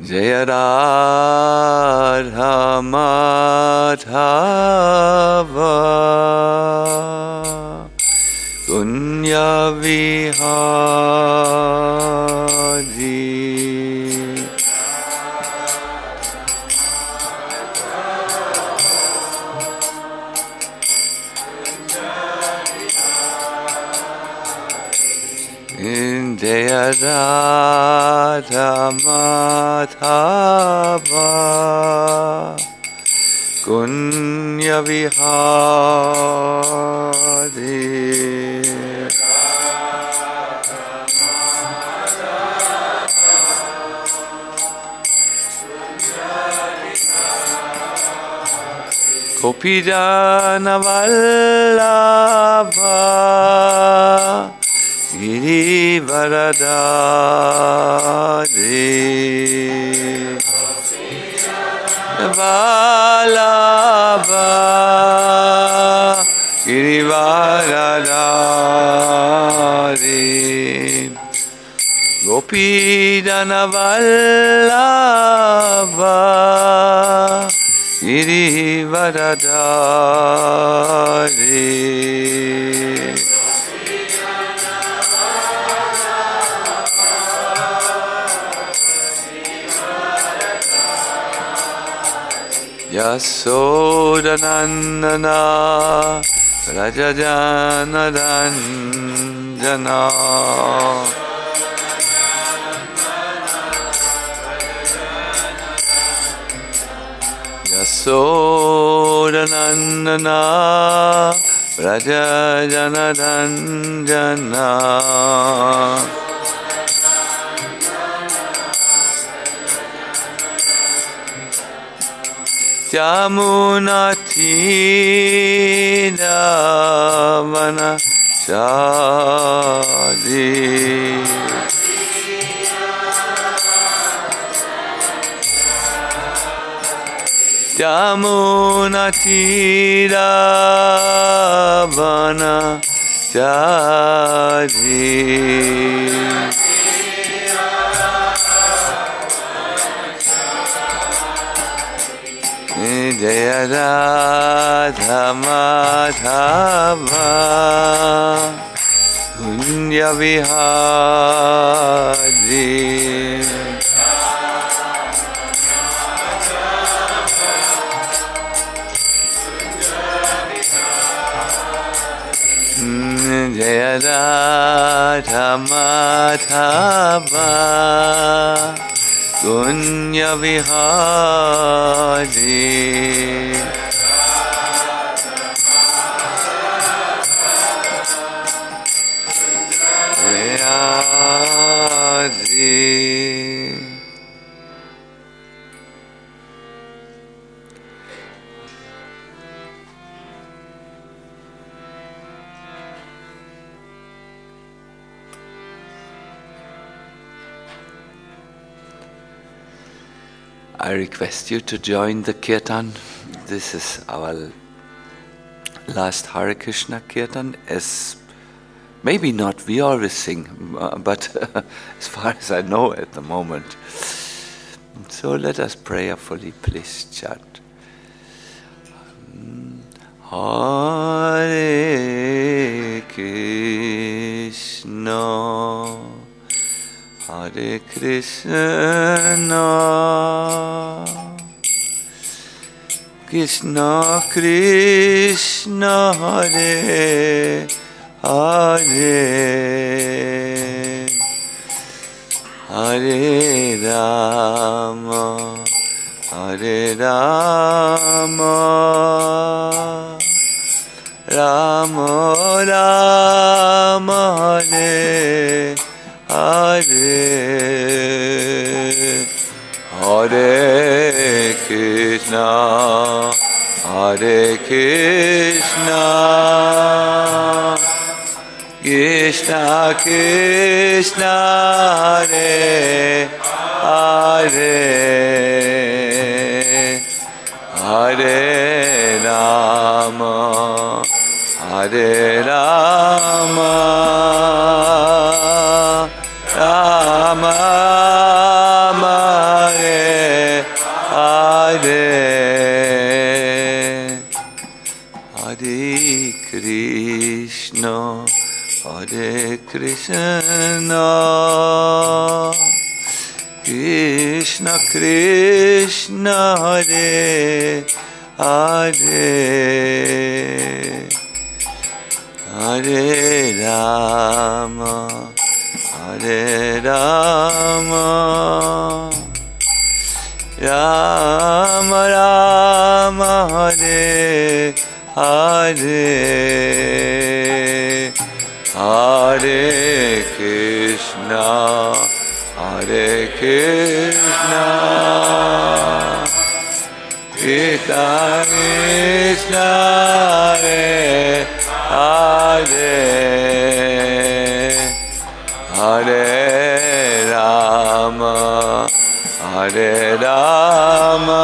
Jaya Radha Madhava Kunya Vihari Jaya Radha Madhava Kunya Vihari Gopijana Vallabha Girivaradari Vallabha Girivaradari Gopijana Vallabha Girivaradari Yasodanandana Rajajanaranjana Yasodanandana Rajajanaranjana Yamunatidavana Chadi Yamunatidavana Chadi Jaya Radha Madhava Kunya Vihari Jaya Radha Madhava Kunya Vihari Vihari I request you to join the Kirtan. This is our last Hare Krishna Kirtan. As maybe not, we always sing, but as far as I know at the moment. So let us prayerfully please chant. Hare Krishna Hare Krishna Krishna Krishna Hare Hare Hare Rama Hare Rama Rama Rama Hare Hare Hare Krishna Hare Krishna Krishna Krishna Hare Hare Hare Rama Hare Rama Rama Rama Hare Krishna Hare Hare Hare Rama Hare Rama Rama Rama Hare Hare Hare Krishna Hare Krishna Krishna Krishna Hare Hare Hare Rama Hare Rama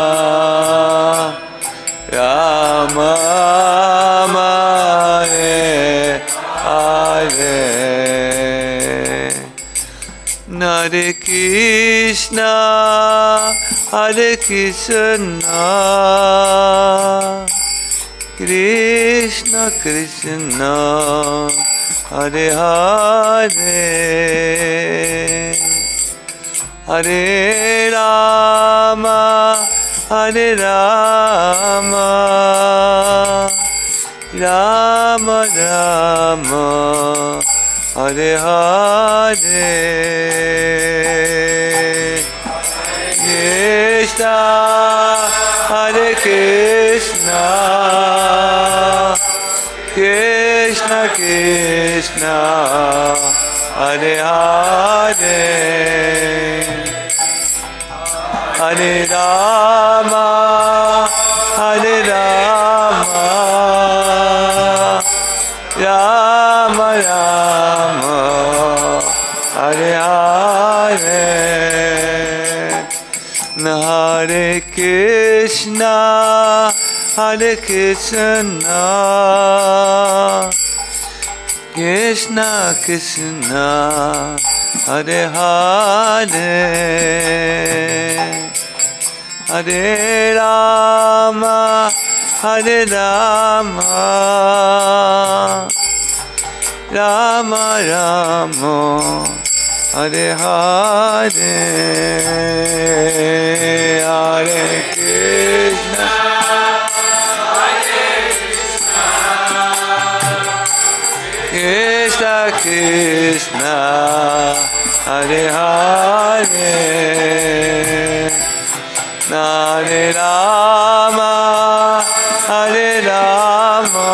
Rama Rama Hare Hare Hare Krishna Hare Krishna Krishna Krishna Hare Hare Hare Rama Hare Rama Rama Rama Hare Hare Krishna Hare Krishna Krishna Krishna Hare Hare Hare Rama Hare Rama Rama Rama Hare Hare Hare Krishna Hare Krishna Krishna Krishna Hare Hare Hare Rama Hare Rama Rama Rama Hare Hare Hare Krishna Krishna Krishna Hare Hare Hare Rama Hare Rama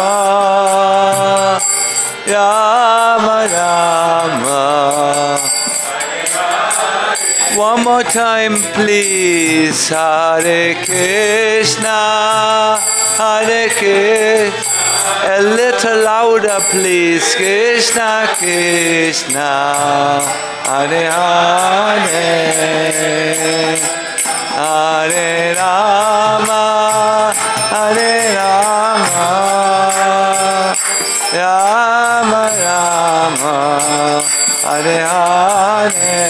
Rama Rama. One more time please. Hare Krishna Hare Krishna. A little louder please. Krishna Krishna Hare Hare Hare Rama Hare Rama Rama Rama Hare Hare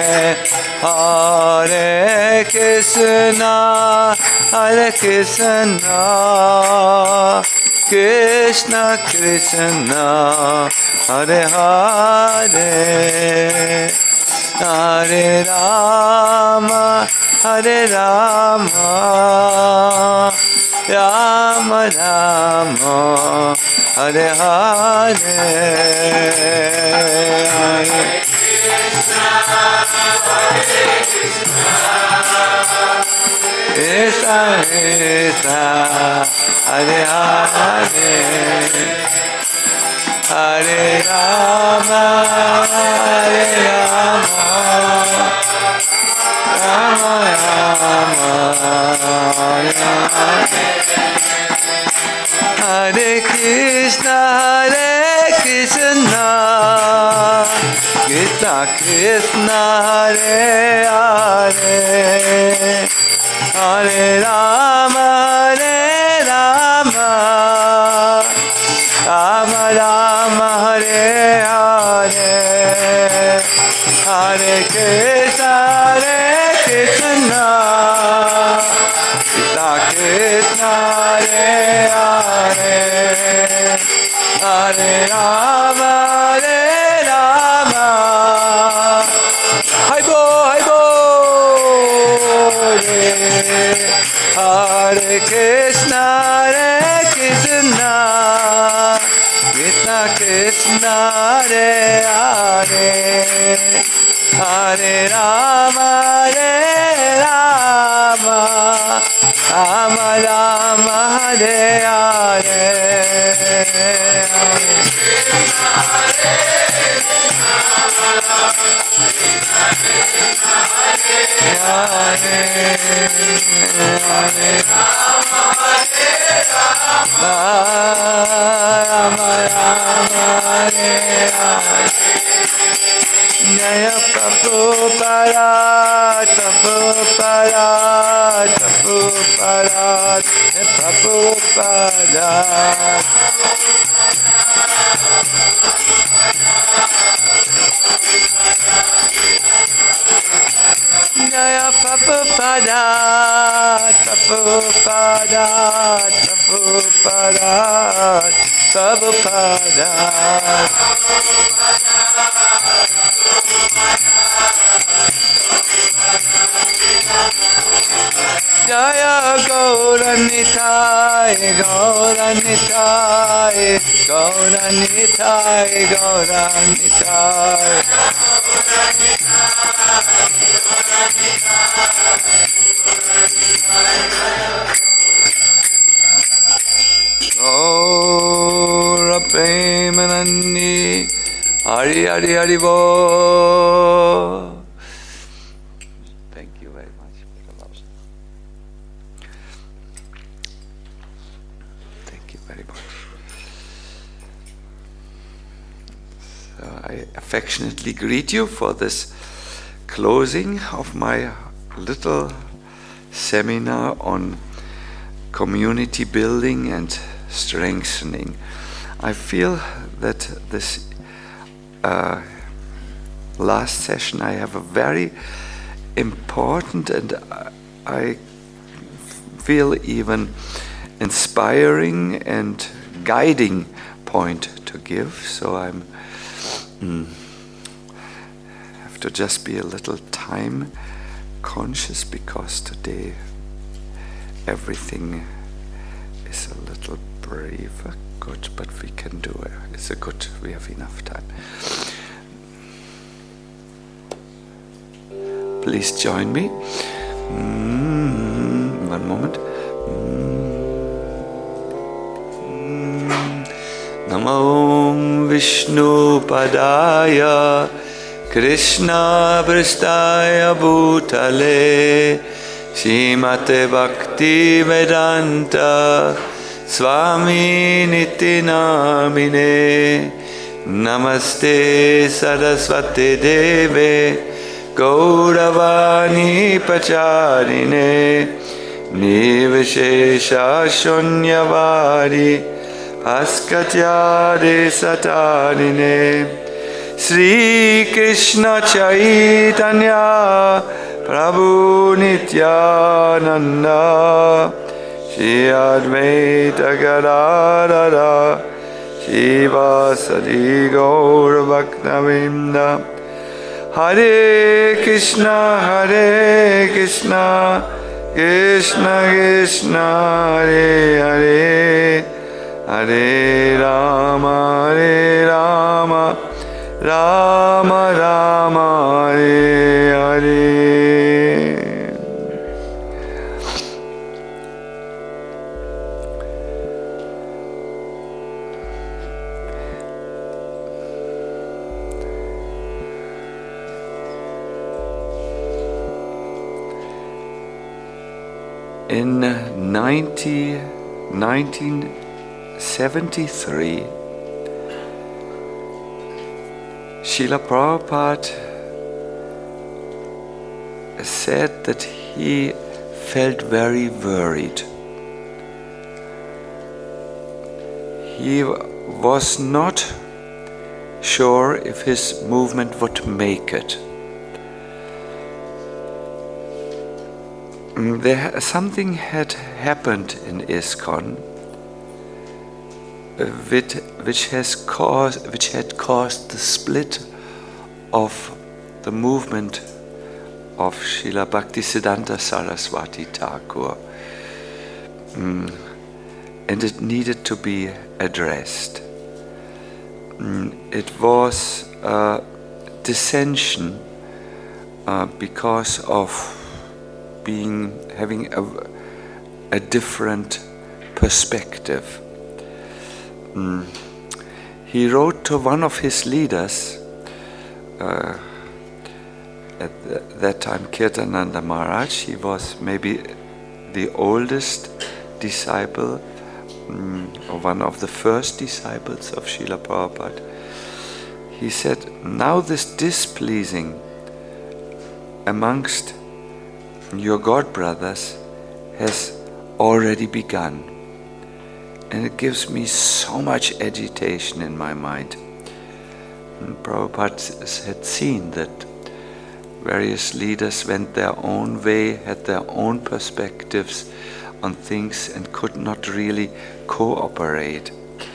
Hare Krishna Hare Krishna Krishna Krishna Hare Hare Hare Rama Hare Rama Rama Rama Hare Hare Hare Krishna Krishna Hare Hare Hare Rama Hare Rama Rama Rama Hare Krishna Hare Krishna Krishna Krishna Hare Hare Hare Rama Hare Rama Rama Rama Hare Hare Hare Krishna Hare Krishna Krishna Krishna Hare Hare Hare Rama Hare Rama Hai bo Hare Krishna, Hare Krishna, Krishna Krishna, Hare Hare, Hare Rama, Hare Rama, Rama Rama, Hare Hare, Jaya Prabhupada, Prabhupada, Prabhupada, Prabhupada. Jaya Prabhupada, Prabhupada, Prabhupada, Prabhupada. Jaya Gauranitai, Gauranitai, Gauranitai, Gauranitai. Gaura Premanandi, Hari Hari Hari Bo. Thank you very much. Thank you very much. So I affectionately greet you for this closing of my little seminar on community building and strengthening. I feel that this last session I have a very important and I feel even inspiring and guiding point to give. So I'm have to just be a little time conscious because today everything is a little braver. Good, but we can do it. It's a good, we have enough time. Please join me. One moment. Namo Vishnu Padaya Krishna Prasthaya Bhutale Srimate Bhakti Vedanta Swami Niti Namine Namaste Saraswati Deve Gauravani Pacharine Nivishesha Shunyavari Askatyade Satarine Sri Krishna Chaitanya Prabhu Nityananda Shri Advaita Gadadara Shivasadi Gaur Bhaktavinda Hare Krishna Krishna Krishna Hare Hare Hare Rama Rama Rama Hare Hare. In 1973, Srila Prabhupada said that he felt very worried. He was not sure if his movement would make it. Something had happened in ISKCON which had caused the split of the movement of Srila Bhaktisiddhanta Saraswati Thakur. and it needed to be addressed. It was dissension because of having a different perspective. He wrote to one of his leaders, at that time Kirtananda Maharaj. He was maybe the oldest disciple, or one of the first disciples of Srila Prabhupada. He said, now this displeasing amongst your God brothers has already begun. And it gives me so much agitation in my mind. And Prabhupada had seen that various leaders went their own way, had their own perspectives on things and could not really cooperate.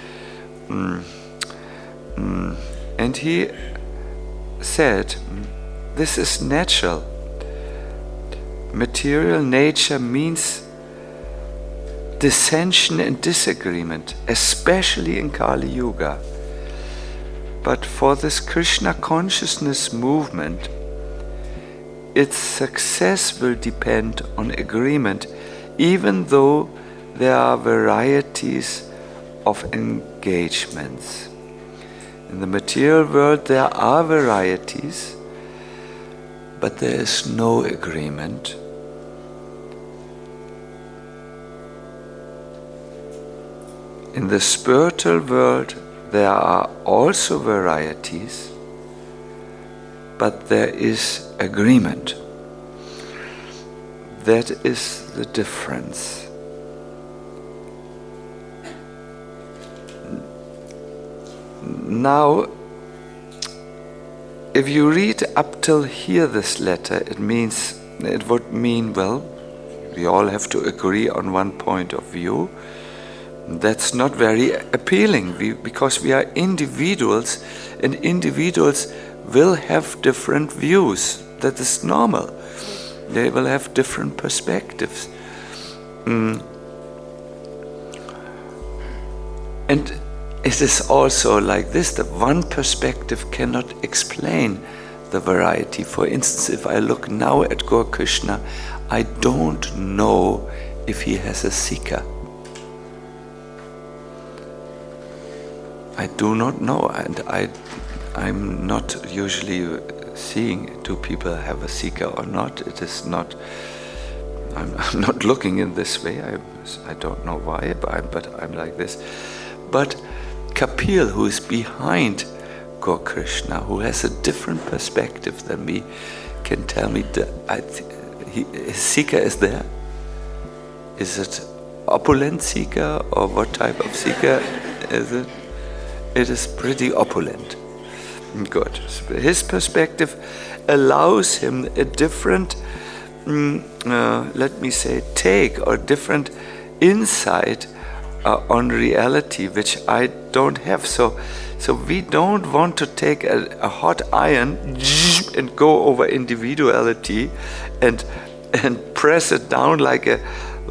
And he said, this is natural. Material nature means dissension and disagreement, especially in Kali Yuga. But for this Krishna consciousness movement, its success will depend on agreement, even though there are varieties of engagements. In the material world there are varieties, but there is no agreement. In the spiritual world there are also varieties, but there is agreement. That is the difference. Now, if you read up till here this letter, it would mean, well, we all have to agree on one point of view. That's not very appealing because we are individuals, and individuals will have different views. That is normal. They will have different perspectives. And it is also like this, that one perspective cannot explain the variety. For instance, if I look now at Gaur Krishna, I don't know if he has a Sikha. I do not know, and I'm not usually seeing do people have a Sikha or not. It is not. I'm not looking in this way. I don't know why, but I'm like this. But Kapil, who is behind Gaur Krishna, who has a different perspective than me, can tell me that his Sikha is there. Is it opulent Sikha, or what type of Sikha is it? It is pretty opulent. Good. His perspective allows him a different, let me say, take or different insight on reality, which I don't have. So we don't want to take a hot iron and go over individuality and press it down like a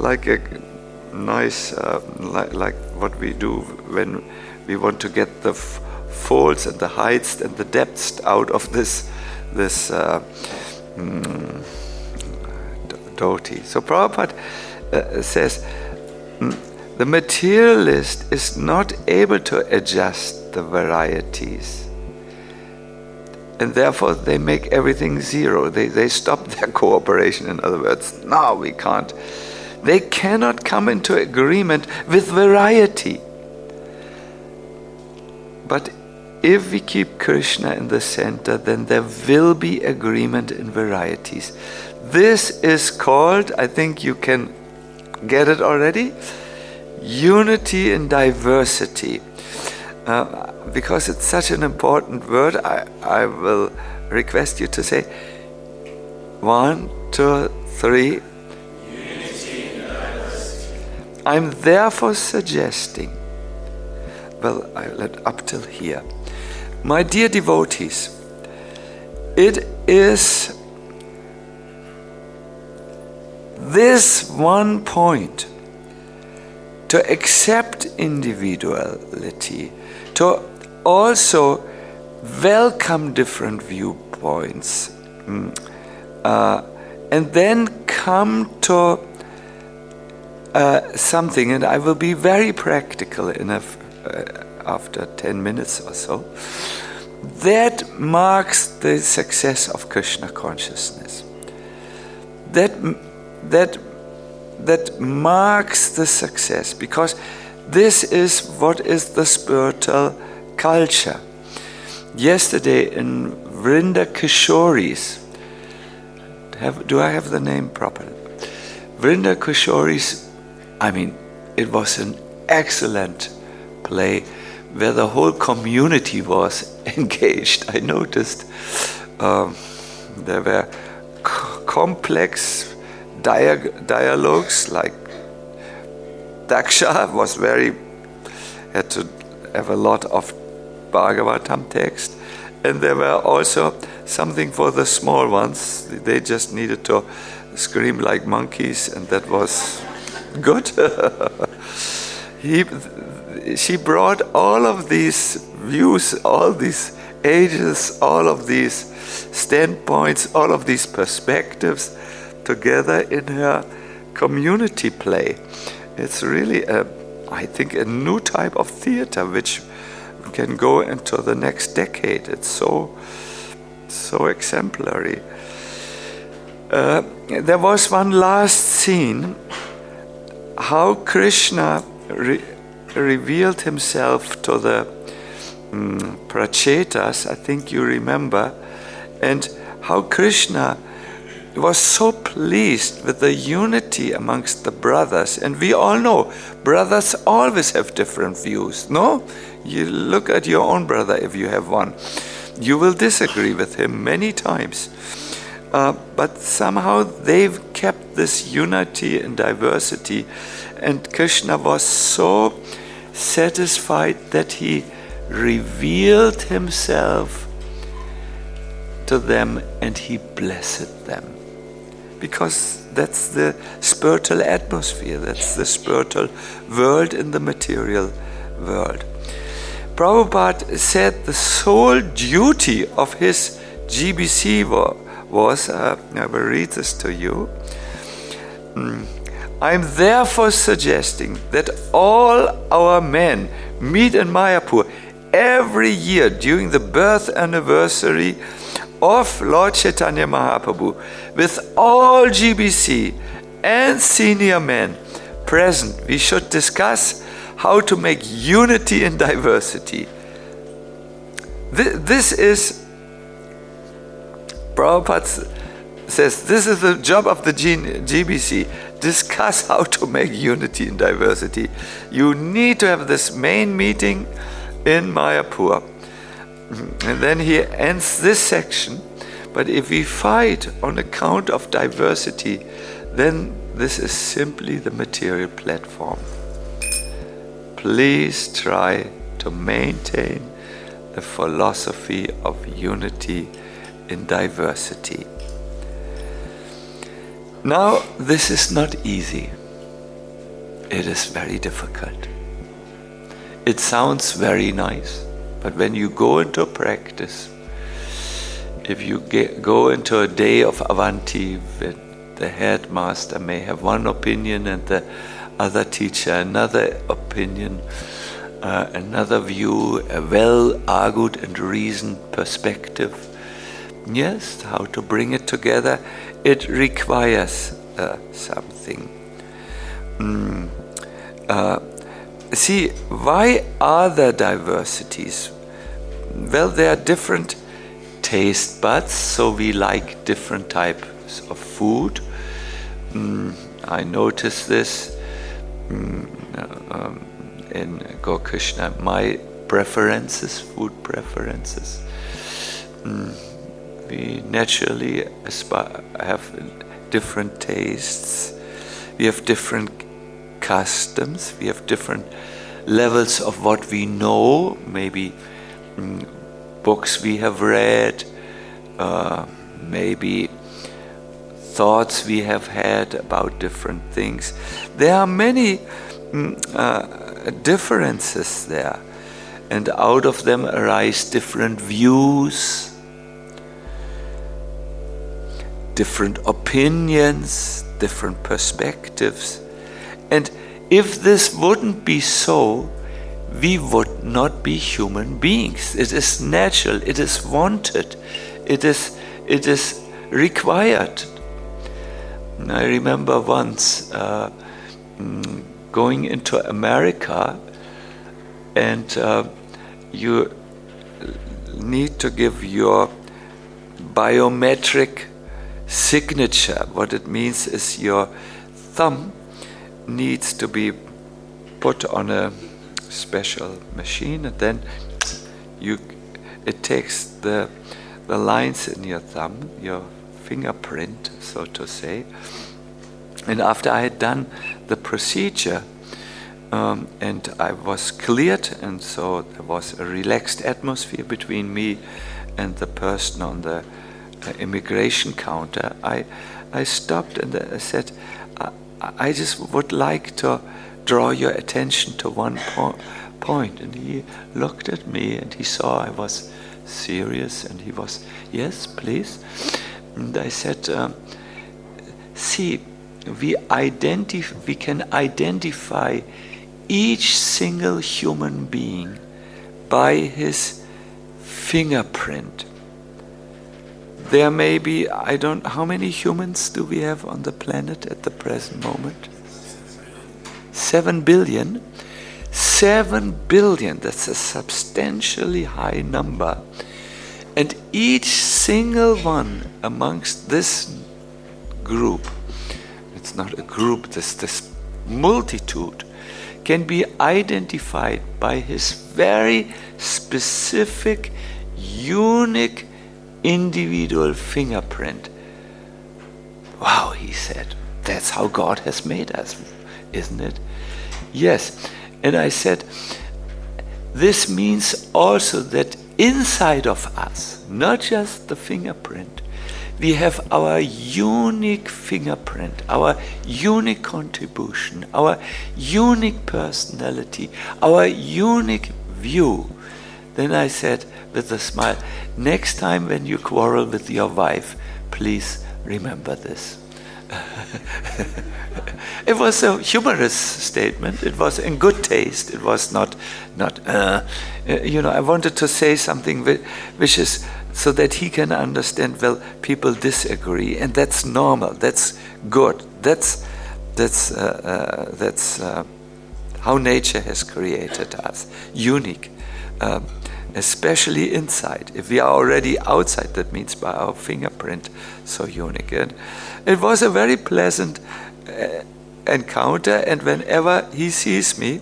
nice like what we do when we want to get the folds and the heights and the depths out of this dhoti. So Prabhupada says the materialist is not able to adjust the varieties, and therefore they make everything zero. They stop their cooperation. In other words, no, we can't. They cannot come into agreement with variety. But if we keep Krishna in the center, then there will be agreement in varieties. This is called, I think you can get it already, unity in diversity. Because it's such an important word, I will request you to say 1, 2, 3. Unity in diversity. I'm therefore suggesting, well, I let up till here. My dear devotees, it is this one point to accept individuality, to also welcome different viewpoints, and then come to something, and I will be very practical after 10 minutes or so, that marks the success of Krishna consciousness. That marks the success, because this is what is the spiritual culture. Yesterday in Vrinda Kishoris, do I have the name properly? Vrinda Kishoris, it was an excellent play where the whole community was engaged. I noticed there were complex dialogues, like Daksha had to have a lot of Bhagavatam text, and there were also something for the small ones. They just needed to scream like monkeys, and that was good. She brought all of these views, all these ages, all of these standpoints, all of these perspectives together in her community play. It's really, I think, a new type of theater which can go into the next decade. It's so exemplary. There was one last scene, how Krishna revealed himself to the Prachetas, I think you remember, and how Krishna was so pleased with the unity amongst the brothers. And we all know brothers always have different views, no? You look at your own brother, if you have one. You will disagree with him many times. But somehow they've kept this unity and diversity. And Krishna was so satisfied that he revealed himself to them and he blessed them. Because that's the spiritual atmosphere, that's the spiritual world in the material world. Prabhupada said the sole duty of his GBC was, I will read this to you. I am therefore suggesting that all our men meet in Mayapur every year during the birth anniversary of Lord Chaitanya Mahaprabhu, with all GBC and senior men present. We should discuss how to make unity in diversity. This is, Prabhupada says, this is the job of the GBC. Discuss how to make unity in diversity. You need to have this main meeting in Mayapur. And then he ends this section. But if we fight on account of diversity, then this is simply the material platform. Please try to maintain the philosophy of unity in diversity. Now, this is not easy. It is very difficult. It sounds very nice, but when you go into practice, if you go into a day of Avanti, the headmaster may have one opinion and the other teacher another opinion, another view, a well-argued and reasoned perspective. Yes, how to bring it together, it requires something. See, why are there diversities? Well, there are different taste buds, so we like different types of food. I noticed this in Gokrishna, my preferences, food preferences. We naturally have different tastes, we have different customs, we have different levels of what we know, maybe books we have read, maybe thoughts we have had about different things. There are many differences there. And out of them arise different views, different opinions, different perspectives. And if this wouldn't be so, we would not be human beings. It is natural, it is wanted, it is required. I remember once going into America, and you need to give your biometric signature. What it means is your thumb needs to be put on a special machine, and then it takes the lines in your thumb, your fingerprint, so to say. And after I had done the procedure, and I was cleared, and so there was a relaxed atmosphere between me and the person on the immigration counter, I stopped and I said, I just would like to draw your attention to one point. And he looked at me and he saw I was serious, and he was, yes, please. And I said, see, we can identify each single human being by his fingerprint. There may be, how many humans do we have on the planet at the present moment? 7 billion. 7 billion, that's a substantially high number. And each single one amongst this group, it's not a group, this multitude, can be identified by his very specific, unique, individual fingerprint. Wow, he said, that's how God has made us, isn't it? Yes. And I said, this means also that inside of us, not just the fingerprint, we have our unique fingerprint, our unique contribution, our unique personality, our unique view. Then I said with a smile, next time when you quarrel with your wife, please remember this. It was a humorous statement. It was in good taste. It was not. I wanted to say something which is so that he can understand. Well, people disagree, and that's normal. That's good. That's how nature has created us, unique, especially inside. If we are already outside, that means by our fingerprint, so unique. And it was a very pleasant encounter, and whenever he sees me,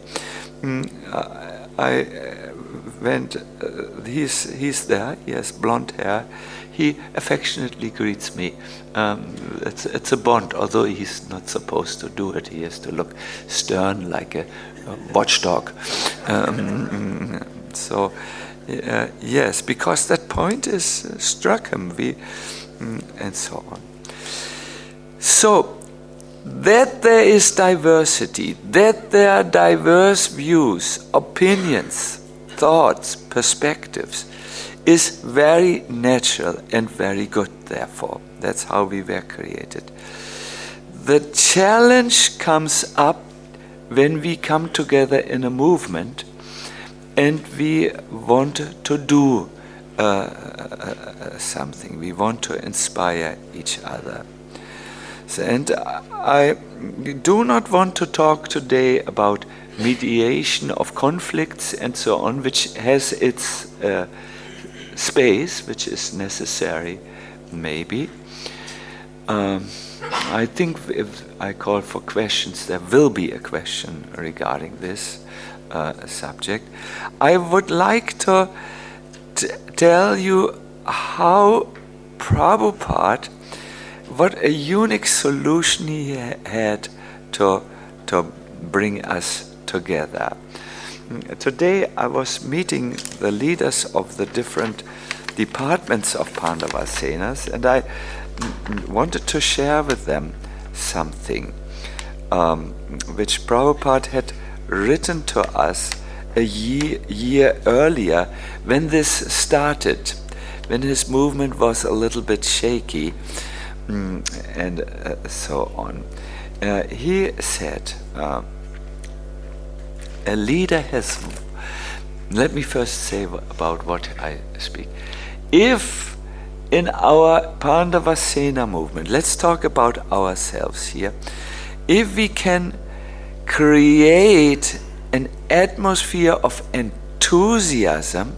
I went. He's there. He has blonde hair. He affectionately greets me. It's a bond, although he's not supposed to do it. He has to look stern like a watchdog. So yes, because that point is struck him. And so on. So that there is diversity, that there are diverse views, opinions, thoughts, perspectives, is very natural and very good, therefore. That's how we were created. The challenge comes up when we come together in a movement and we want to do something. We want to inspire each other. And I do not want to talk today about mediation of conflicts and so on, which has its space, which is necessary, maybe. I think if I call for questions, there will be a question regarding this subject. I would like to tell you how Prabhupada, what a unique solution he had to bring us together. Today I was meeting the leaders of the different departments of Pandava Senas, and I wanted to share with them something which Prabhupada had written to us a year earlier when this started, when his movement was a little bit shaky, and so on. He said, a leader has... Let me first say about what I speak. If in our Pandavasena movement, let's talk about ourselves here, if we can create an atmosphere of enthusiasm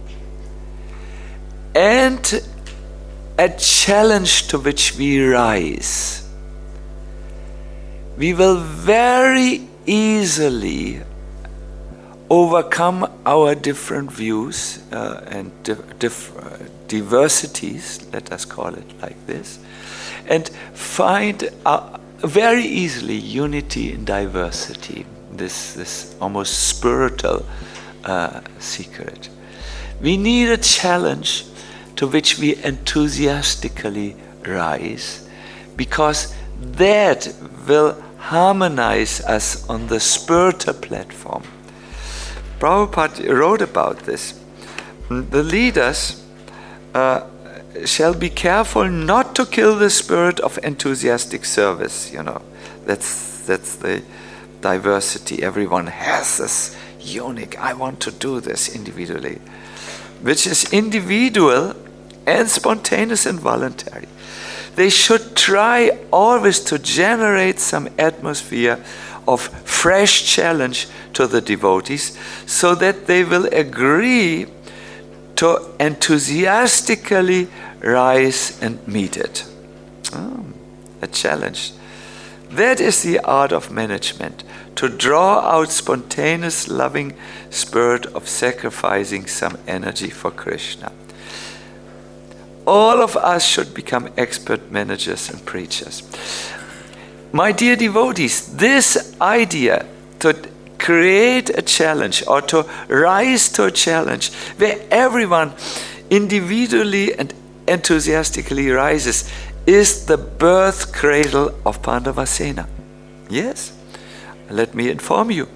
and a challenge to which we rise, we will very easily overcome our different views and diversities, let us call it like this, and find very easily unity in diversity, this almost spiritual secret. We need a challenge to which we enthusiastically rise, because that will harmonize us on the spiritual platform. Prabhupada wrote about this. The leaders shall be careful not to kill the spirit of enthusiastic service. That's the diversity. Everyone has this unique, I want to do this individually, which is individual and spontaneous and voluntary. They should try always to generate some atmosphere of fresh challenge to the devotees, so that they will agree to enthusiastically rise and meet it. A challenge. That is the art of management, to draw out spontaneous loving spirit of sacrificing some energy for Krishna. All of us should become expert managers and preachers. My dear devotees, this idea to create a challenge or to rise to a challenge where everyone individually and enthusiastically rises is the birth cradle of Pandavasena. Yes, let me inform you.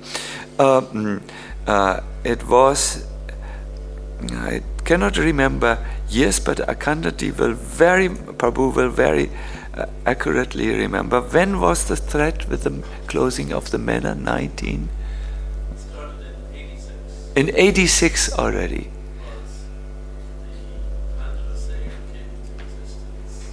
It was, I cannot remember years, but Akandati Prabhu will very accurately remember. When was the threat with the closing of the Mena? 19? It started in 86. In 86 already. Because the Pandavasena came into existence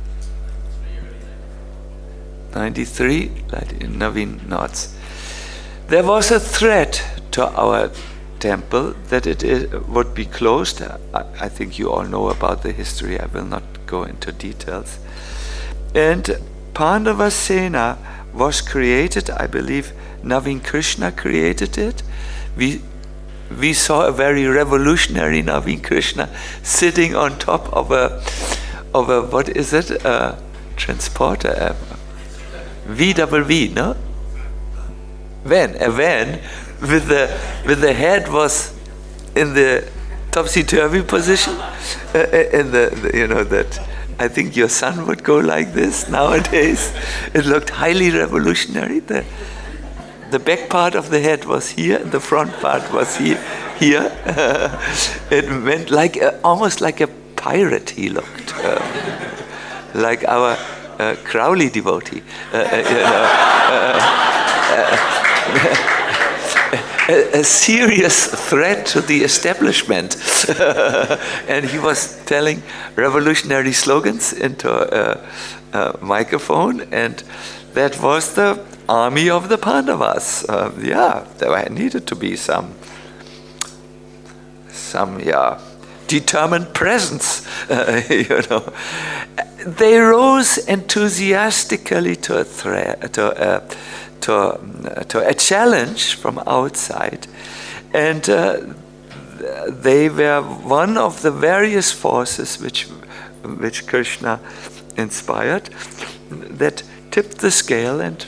93 early 93, Naveen nods. There was a threat to our temple that it would be closed. I think you all know about the history. I will not go into details. And Pandavasena was created, I believe Naveen Krishna created it. We saw a very revolutionary Naveen Krishna sitting on top of a what is it? A transporter, VWV, no? Van, a van with the head was in the topsy-turvy position, in the that. I think your son would go like this nowadays. It looked highly revolutionary. The back part of the head was here, and the front part was here. It went almost like a pirate. He looked like our Crowley devotee. A serious threat to the establishment. And he was telling revolutionary slogans into a microphone, and that was the army of the Pandavas. There needed to be some determined presence. They rose enthusiastically to a threat, to a challenge from outside, and they were one of the various forces which Krishna inspired that tipped the scale, and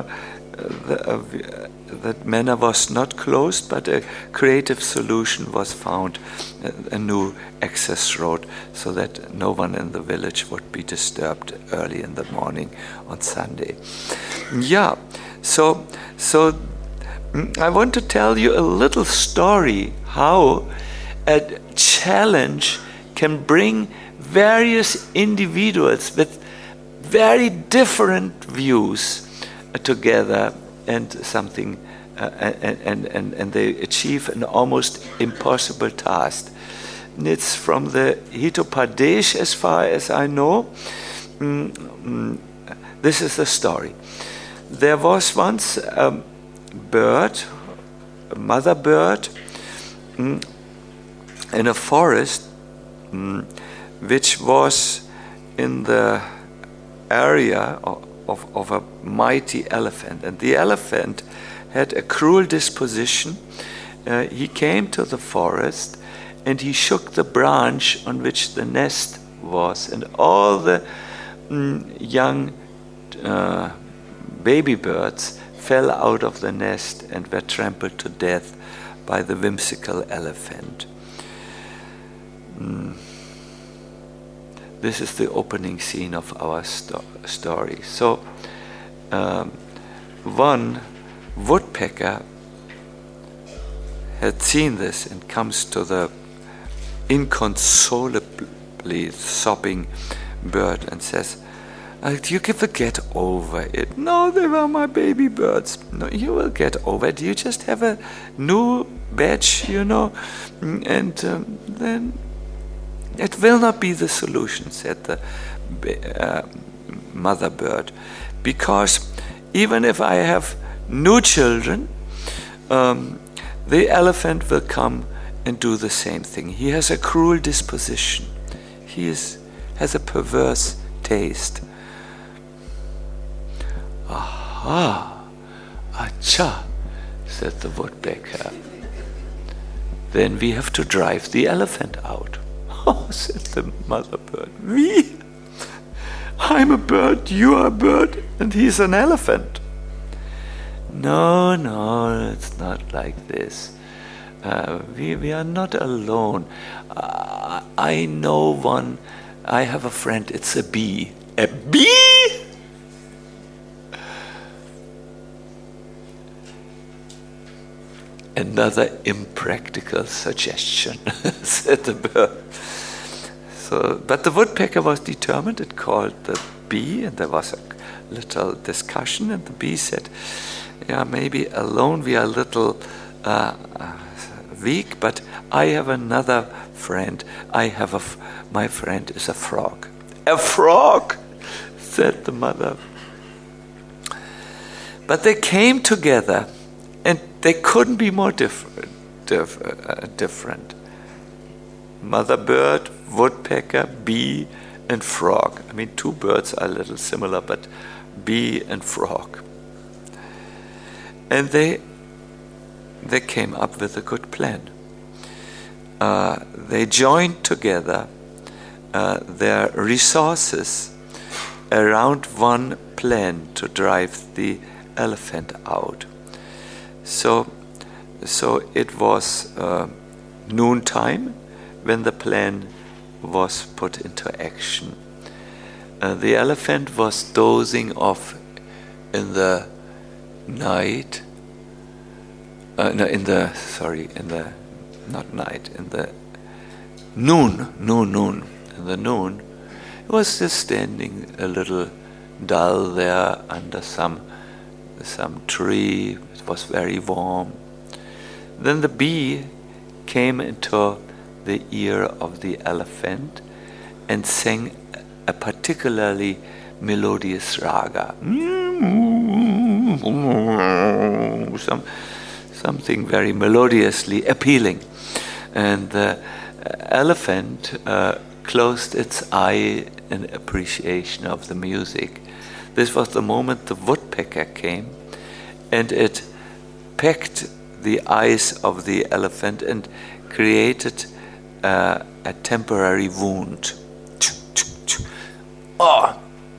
that Mena was not closed, but a creative solution was found, a new access road, so that no one in the village would be disturbed early in the morning on Sunday. So I want to tell you a little story how a challenge can bring various individuals with very different views together and something and they achieve an almost impossible task. And it's from the Hitopadesh, as far as I know. This is the story. There was once a bird, a mother bird, in a forest, which was in the area of a mighty elephant. And the elephant had a cruel disposition. He came to the forest and he shook the branch on which the nest was, and all the young baby birds fell out of the nest and were trampled to death by the whimsical elephant. This is the opening scene of our story. So, one woodpecker had seen this and comes to the inconsolably sobbing bird and says, "You will get over it." "No, they were my baby birds." "No, you will get over it. You just have a new batch, and then it will not be the solution," said the mother bird, "because even if I have new children, the elephant will come and do the same thing. He has a cruel disposition. He has a perverse taste." "Aha, acha," said the woodpecker. "Then we have to drive the elephant out." "Oh," said the mother bird, "We? I'm a bird, you are a bird, and he's an elephant." No, it's not like this. We are not alone. I know one. I have a friend. It's a bee. A bee? Another impractical suggestion, said the bird. But the woodpecker was determined. It called the bee, and there was a little discussion, and the bee said, "Yeah, maybe alone we are a little weak, but I have another friend. My friend is a frog." "A frog?" said the mother. But they came together, and they couldn't be more different. Mother bird, woodpecker, bee, and frog. I mean, two birds are a little similar, but bee and frog. And they came up with a good plan. They joined together their resources around one plan to drive the elephant out. So it was noontime when the plan was put into action. The elephant was dozing off in the night. In the noon. In the noon, it was just standing a little dull there under some tree. It was very warm. Then the bee came into the ear of the elephant and sang a particularly melodious raga. Something very melodiously appealing. And the elephant closed its eye in appreciation of the music. This was the moment the woodpecker came, and it pecked the eyes of the elephant and created a temporary wound. Oh!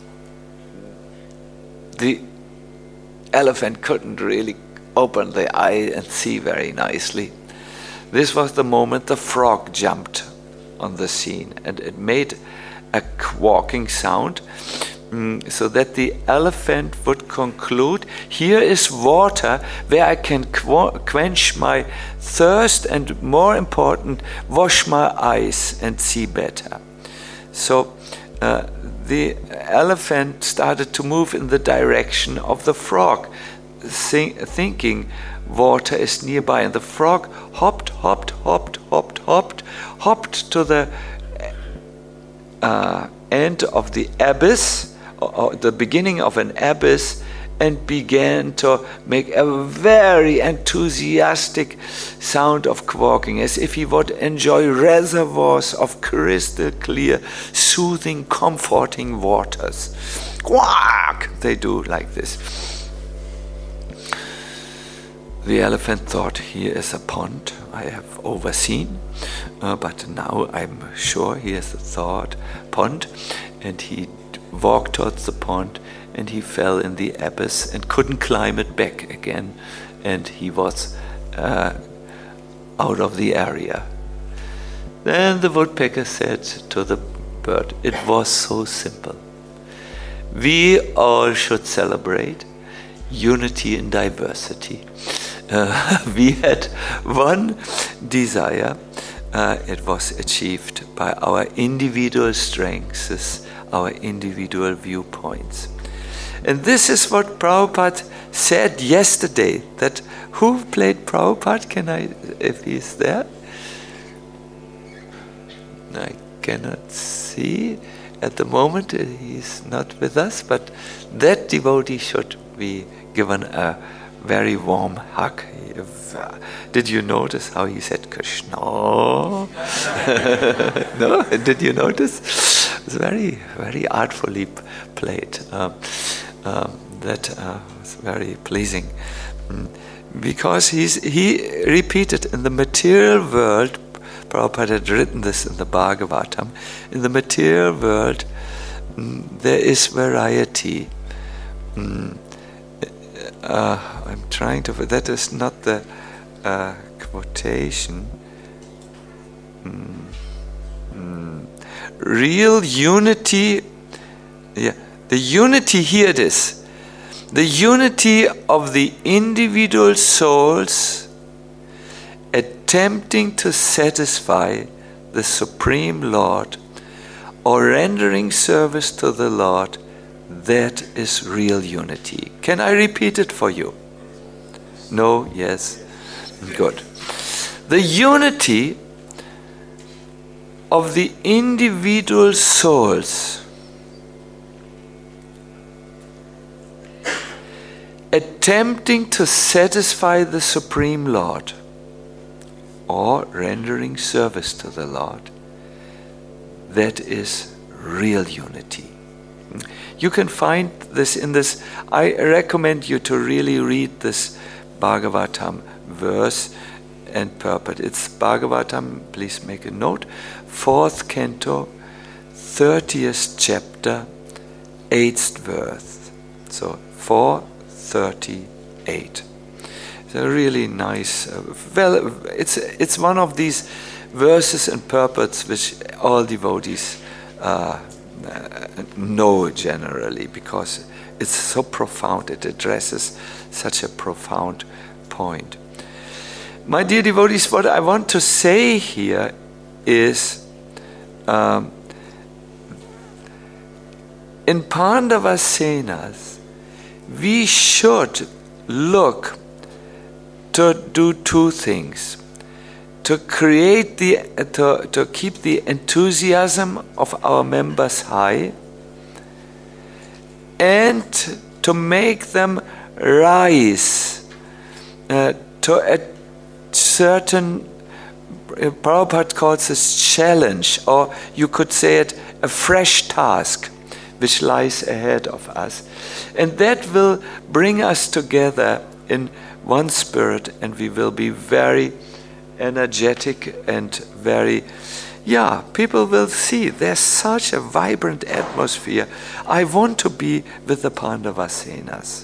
The elephant couldn't really open the eye and see very nicely. This was the moment the frog jumped on the scene, and it made a quacking sound, so that the elephant would conclude, here is water where I can quench my thirst and, more important, wash my eyes and see better. So the elephant started to move in the direction of the frog, thinking water is nearby, and the frog hopped to the end of the abyss, or the beginning of an abyss, and began to make a very enthusiastic sound of quaking, as if he would enjoy reservoirs of crystal clear, soothing, comforting waters. Quack! They do like this. The elephant thought, here is a pond I have overseen, but now I'm sure he has a thought pond, and he walked towards the pond, and he fell in the abyss and couldn't climb it back again, and he was out of the area. Then the woodpecker said to the bird, it was so simple. We all should celebrate unity in diversity. We had one desire. It was achieved by our individual strengths, our individual viewpoints. And this is what Prabhupada said yesterday. That who played Prabhupada? Can I, if he's there? I cannot see at the moment. He's not with us, but that devotee should be given a very warm hug. Did you notice how he said Krishna? No? Did you notice? It's very, very artfully played. That was very pleasing. Because he repeated, in the material world, Prabhupada had written this in the Bhagavatam, in the material world there is variety. I'm trying to, that is not the quotation. Real unity, the unity, here it is. The unity of the individual souls attempting to satisfy the Supreme Lord or rendering service to the Lord, that is real unity. Can I repeat it for you? No? Yes? Good. The unity of the individual souls attempting to satisfy the Supreme Lord or rendering service to the Lord, that is real unity. You can find this in this. I recommend you to really read this Bhagavatam verse and purport. It's Bhagavatam, please make a note, 4th canto, 30th chapter, 8th verse. So 4:38. It's a really nice, it's one of these verses and purports which all devotees know generally, because it's so profound. It addresses such a profound point. My dear devotees, what I want to say here is in Pandavasenas we should look to do two things: to create to keep the enthusiasm of our members high, and to make them rise to a certain, Prabhupada calls this challenge, or you could say it, a fresh task which lies ahead of us. And that will bring us together in one spirit, and we will be very energetic and very, people will see there's such a vibrant atmosphere. I want to be with the Pandavasenas.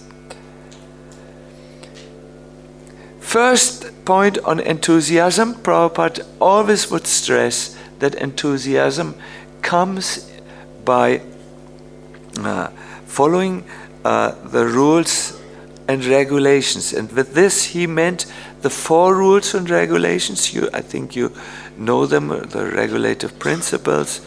First point on enthusiasm, Prabhupada always would stress that enthusiasm comes by following the rules and regulations. And with this he meant the 4 rules and regulations. I think you know them, the regulative principles.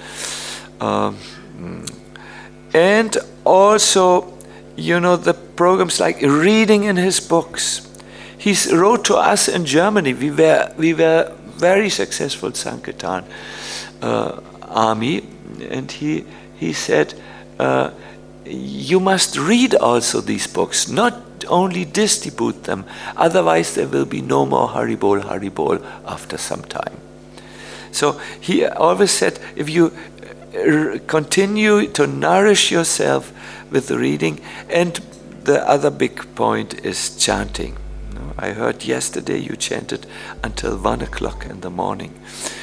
And also, the programs like reading in his books. He wrote to us in Germany. We were very successful Sankirtan army, and he said, you must read also these books, not only distribute them, otherwise there will be no more Haribol after some time. So he always said, if you continue to nourish yourself with the reading, and the other big point is chanting. I heard yesterday you chanted until 1 o'clock in the morning.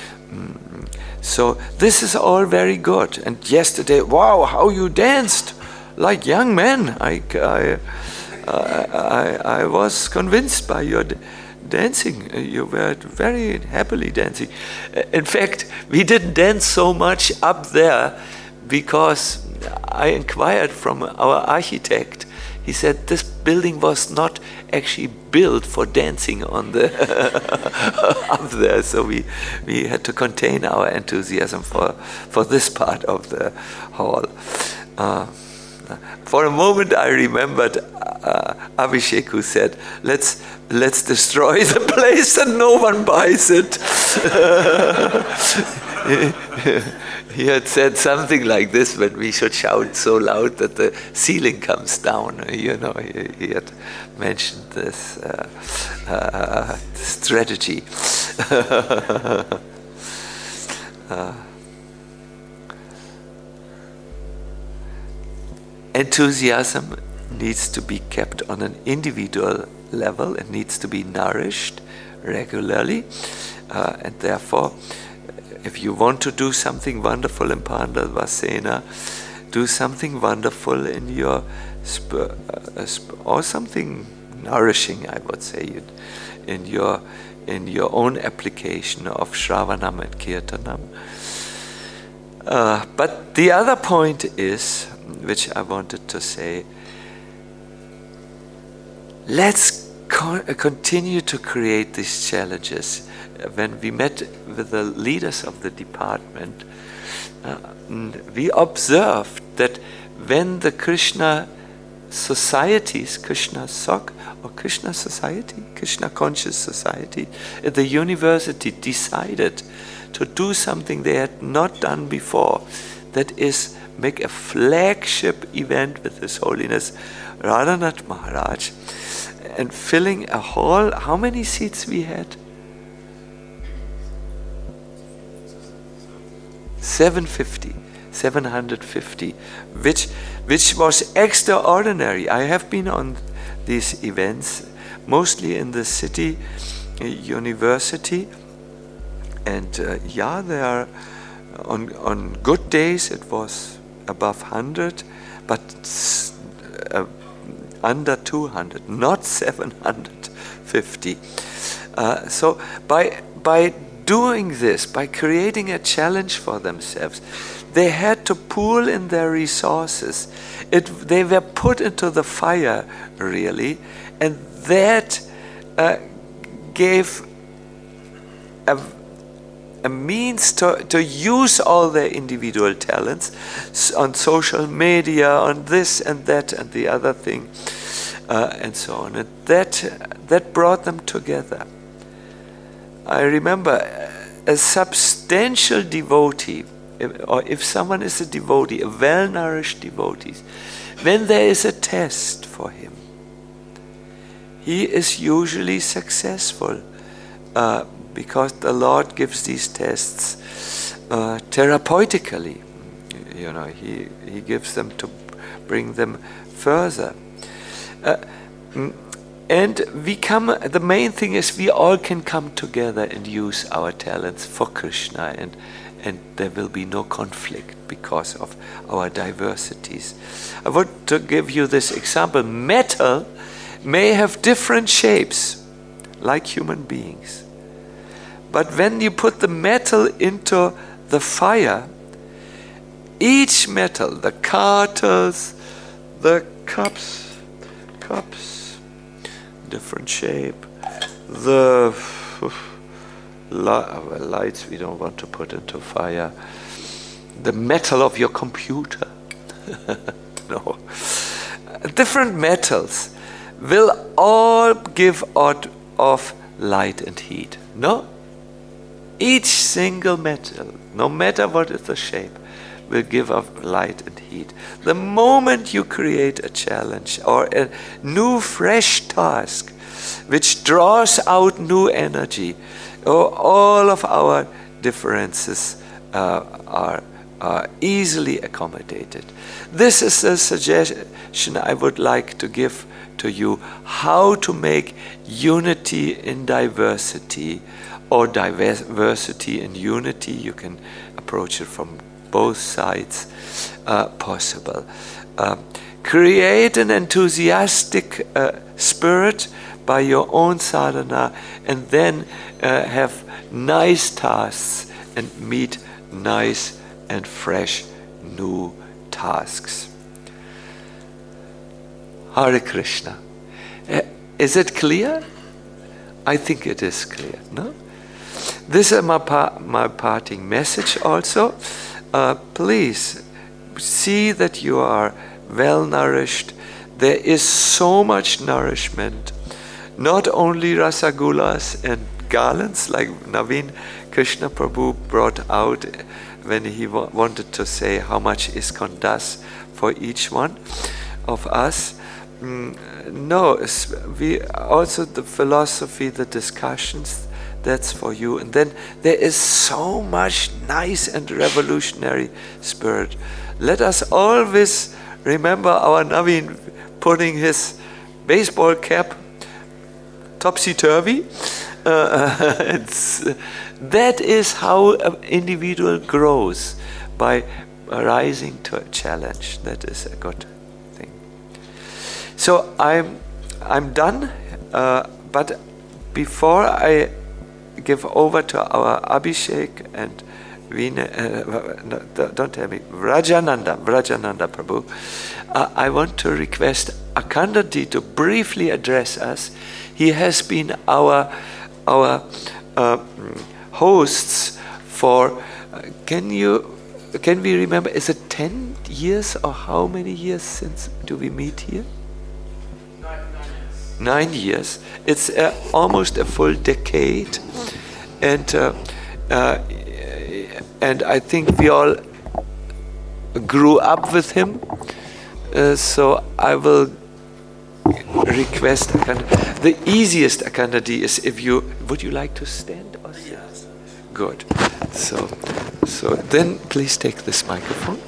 So this is all very good. And yesterday, wow, how you danced like young men. I was convinced by your dancing. You were very happily dancing. In fact, we didn't dance so much up there because I inquired from our architect. He said this building was not actually built for dancing on the up there, so we had to contain our enthusiasm for this part of the hall. For a moment, I remembered Abhishek, who said, "Let's destroy the place and no one buys it." He had said something like this, when we should shout so loud that the ceiling comes down. He had mentioned this strategy. Enthusiasm needs to be kept on an individual level. It needs to be nourished regularly, and therefore, if you want to do something wonderful in Pandavasena, do something wonderful in your or something nourishing, I would say, in your own application of Shravanam and Kirtanam. But the other point is, which I wanted to say, let's continue to create these challenges. When we met with the leaders of the department, we observed that when the Krishna societies, Krishna Sok or Krishna Society, Krishna Conscious Society at the university decided to do something they had not done before, that is, make a flagship event with His Holiness Radhanath Maharaj, and filling a hall. How many seats we had? 750, which was extraordinary. I have been on these events, mostly in the city university, and there are on good days it was above 100, but under 200, not 750. So by doing this, by creating a challenge for themselves, they had to pool in their resources. They were put into the fire, really, and that gave a means to use all their individual talents on social media, on this and that and the other thing, and so on. And that brought them together. I remember a substantial devotee, or if someone is a devotee, a well-nourished devotee, when there is a test for him, he is usually successful, because the Lord gives these tests therapeutically. He gives them to bring them further. And the main thing is we all can come together and use our talents for Krishna, and there will be no conflict because of our diversities. I want to give you this example. Metal may have different shapes, like human beings. But when you put the metal into the fire, each metal, the carters, the cups, different shape, the lights we don't want to put into fire, the metal of your computer, no, different metals will all give out of light and heat. No? Each single metal, no matter what is the shape, will give off light and heat. The moment you create a challenge or a new fresh task which draws out new energy, all of our differences are easily accommodated. This is a suggestion I would like to give to you, how to make unity in diversity or diversity in unity. You can approach it from both sides possible. Create an enthusiastic spirit by your own sadhana, and then have nice tasks and meet nice and fresh new tasks. Hare Krishna. Is it clear? I think it is clear, no? This is my parting message also. Please see that you are well nourished. There is so much nourishment. Not only rasagulas and garlands like Naveen Krishna Prabhu brought out when he wanted to say how much ISKCON does for each one of us. No, we also the philosophy, the discussions, that's for you. And then there is so much nice and revolutionary spirit. Let us always remember our Naveen putting his baseball cap topsy-turvy. That is how an individual grows, by rising to a challenge. That is a good thing. So I'm done, but before I give over to our Abhishek and don't tell me, Vrajananda Prabhu, I want to request Akandati to briefly address us. He has been our hosts for, can we remember, is it 10 years or how many years since do we meet here? 9 years. It's almost a full decade, and I think we all grew up with him. So I will request the easiest Akandati is if you would you like to stand or sit? Yes. Good. So then please take this microphone.